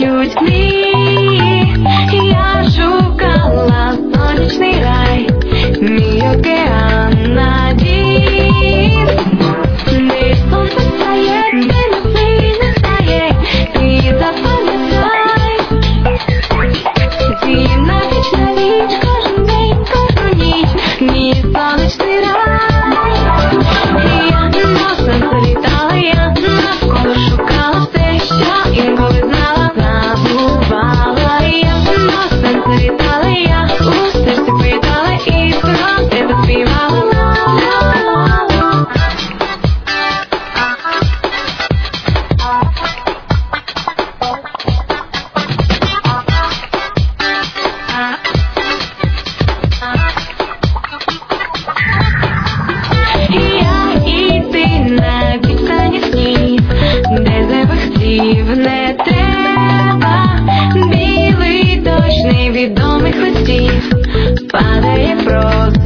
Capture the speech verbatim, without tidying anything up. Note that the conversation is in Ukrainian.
співають мрії. Я шукала сонячний рай, мій океан надій. Де сонце стає, де новий не стає, ти запам'ятай. Ти на віч, на віч, кожен день, кожну ніч, мій сонячний рай. Я носом залітала, я навколо шукала все, що інколи знала, забувала. Я носом залітала, я у серці питала і про тебе співала. Я і ти на відстані снів, де запахтів не треба. Білий дощ невідомих листів падає просто.